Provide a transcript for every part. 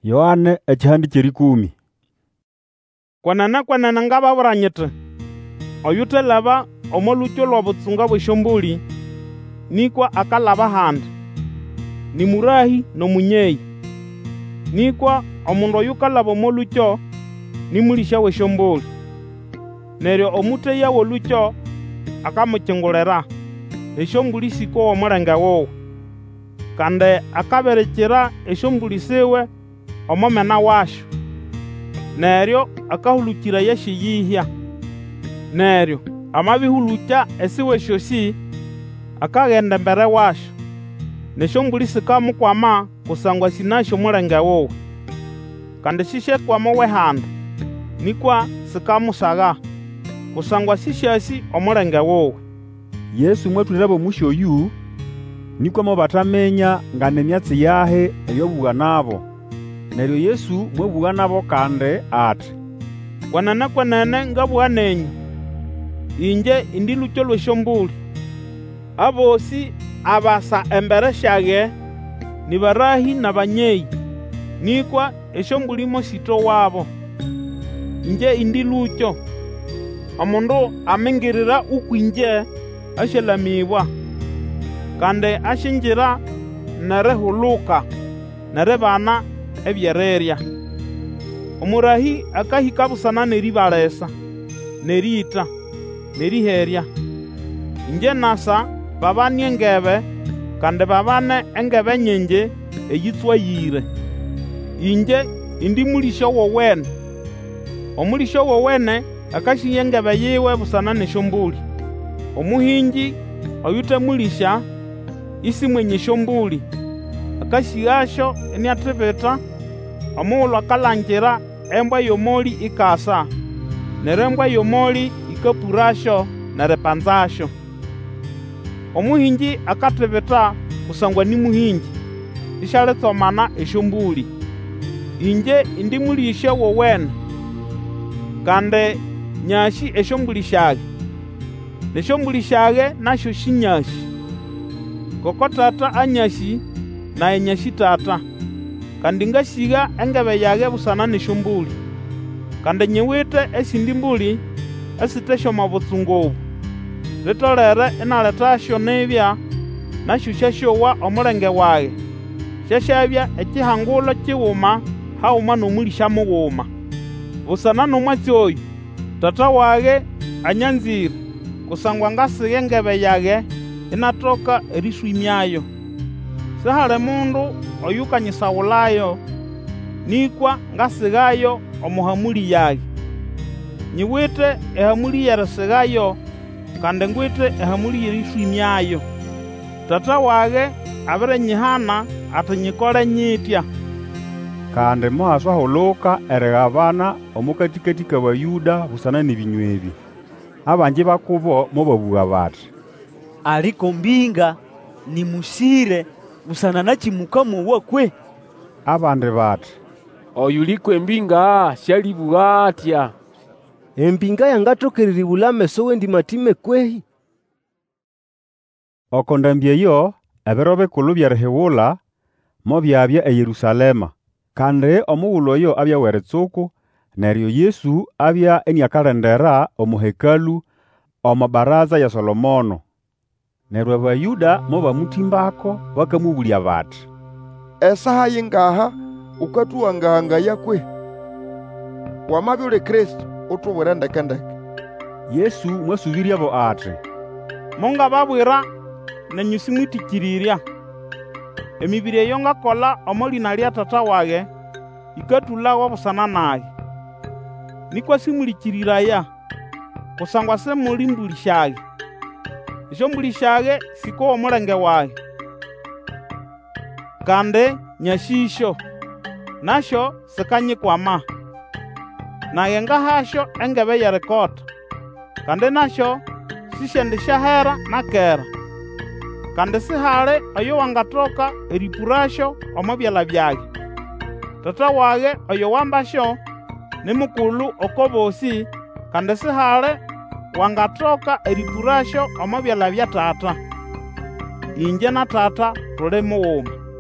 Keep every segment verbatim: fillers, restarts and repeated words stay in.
Yohane ekihandi kyerikumi. Kwanana kwanana ngababuranyite oyute laba omolukyo lw'obutsunga bw'esyombuli nikwa akalaba handi ni murahi n'omunyeyi nikwa omundu oyukalaba omolukyo ni mulisha w'esyombuli neryo omuteya w'olukyo akamukingulira esyombuli sikowa omulenge wowe kandi akaberekera esyombuli siwe omomena wasyo neryo akahulukira yashiyihya neryo amabihulukya esiwe syosi akaghenda embere wasyo nesyombuli sikamukwama kusangwa sinasyo omulenge wowe kandi sisyekwama wehanda nikwa sikamusaga kusangwa sisyasi omulenge wowe. Yesu mwatulira bomushi oyu nikwa mo batamenya nga nemyatsi yahe eyobuwa nabo neryo Yesu mwebuwa nabo kandi ati kwanana kwanene ngabuwa nenyu inje indi lukyo lw'esyombuli abosi abasa embere syage ni barahi na banyeyi nikwa esyombuli mo sito wabo inje indi lukyo omundu amingirira ukwinje asyalamibwa kandi ashinjira nerihuluka neribana ebyererya. Omurahi akahika busana neribalesa nerita neriherya inje nasa babane engebe kandi babane engebe nyenje eyitswayire inje indi mulisha wowene omulisha wowene akashiya engebe yiwe busana nesyombuli omuhinji oyute mulisha isi mwenye syombuli akashiyasyo eniathibita omughulhu akalangira embwa y'omoli ikasa neryo embwa y'omoli ikapurasyo neripanzasyo. Omuhinji akathibita kusangwa ni muhinji isyalitsomana esyombuli inje indi mulisha wowene kandi nyashi esyombuli syage nesyombuli syage nasyo sinyashi koko tata anyashi naye nyashi tata kandi ngasiga engebe yage busana nesyombuli kandi nyiwite esindi mbuli esitesyo omo butsunga obu litolere inaletasyo nibya nasyo syasyowa omulenge wage syasyabya ekihangulo kiwuma hauma n'omulisha mughuma busana n'omwatsi oyu tata wage anyanzire kusangwa ngasiga engebe yage inatoka eriswimyayo sihali mundu oyukanyisawulayo nikwa ngasigayo omuhamuli yage nyiwite ehamuli yerisigayo kandi ngwite ehamuli yeriswimyayo tata wage abirenyihana ati nyikole nyitya kandi mohaswahuluka erighabana omukatikati k'Abayuda busana n'ebinywebi abanji bakubo mobabuwa bati aliko mbinga nimusire busana nakimukamowa kwe abandi bati oyuliko embinga syalibuwa atya embinga yangatokerera ibulame sowe ndimatime kwehi. Oko ndambyeyo ebiro bikulu byerihibula mo byabya eYerusalema kandi omughulhu oyo abya weritsuku neryo Yesu abya eniakalendera omuhekalu omo baraza ya Solomono neryo Abayuda mo bamutimbako bakamubulya bati esaha yingaha ukatuwangahangaya kwe wamabya uli Kristo utubwire ndekendeke. Yesu mwasubiryabo ati mungababwira nenyu simwitikirirya emibiri eyo ngakola omo lina lya tata wage ikatulawa busana naye nikwa simulikiriraya kusangwa semuli mbuli syage esyombuli syage sikowa omulenge wage kandi nyashisyo nasyo sikanyikwama naye ngahasyo engebe yerikota kandi nasyo sisyendisyahera nakera kandi sihali oyo wangatoka eripurasyo omo byala byage tata wage oyo wambasyo ni mukulhu oko bosi kandi sihali wangatoka eripurasyo omo byala bya tata inje na tata tuli mughuma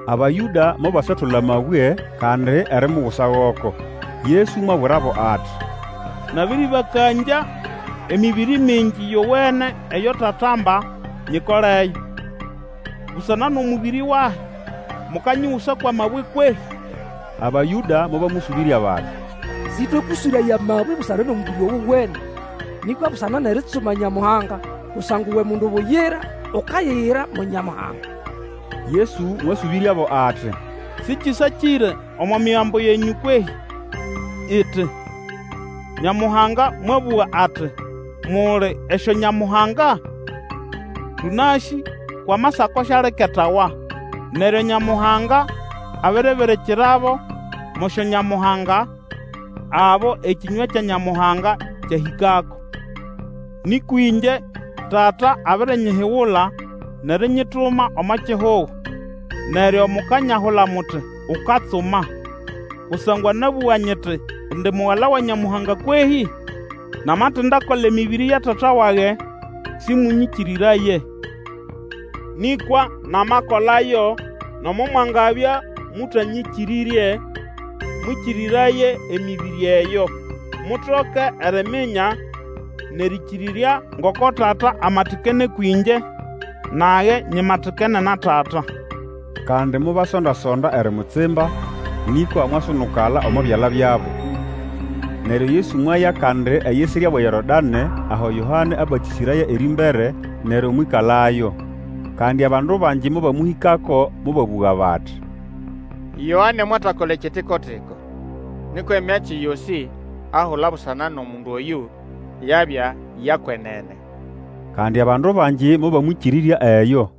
Abayuda mobasatula amabwe kandi erimugusa goko. Yesu mwabwirabo ati, nabiri bakanja emibiri mingi yowene eyo tatamba nyikoleyo. Busana n'omubiri wahe mukanyusa kwa mabwe kwe. Abayuda mobamusubirya bati, sitwe kusura ya mabwe busana n'omubiri wowe wene. Nikwa busana neritsuma Nyamuhanga kusanguwe mundu buyera okayira mu Nyamuhanga. Yesu mwasubiryabo ati, Sikisakire omu miyambo yenyu kwehi iti Nyamuhanga mwabuwa ati muli esho Nyamuhanga tunashi kwa masako shaleketawa neryo Nyamuhanga abereberekirabo musho Nyamuhanga abo ekinywa kya Nyamuhanga kyahikako. Nikwinje tata aberenyihiwula neryo nyituma omakihuhu neryo mukanyahula muti ukatsuma. Kusangwa nabuwa nyiti ndi muwala wa Nyamuhanga kwehi namati ndakola emibiri ya tata wage simunyikiriraye. Nikwa namakolayo nomumwangabya mutanyikirirye mwikiriraye emibiri eyo mutoke eriminya nerikirirya ngoko tata amatikene kwinje naye nyimatikene na tata. kandi mubasonda-sonda erimutsimba nikwa mwasunukala omu byala byabo. Neryo Yesu mwaya kandi eyisirya bwa Yorodane aho Yohane abatisiraya erimbere neryo mwikalayo. Kandi abandu banji mubamuhikako mubabuga bati, Yohane mwatakola ekitikotiko nikwo emyaki yosi ahula busana n'omundu oyu yabya yakwenene. kandi abandu banji mubamwikirirya eyo.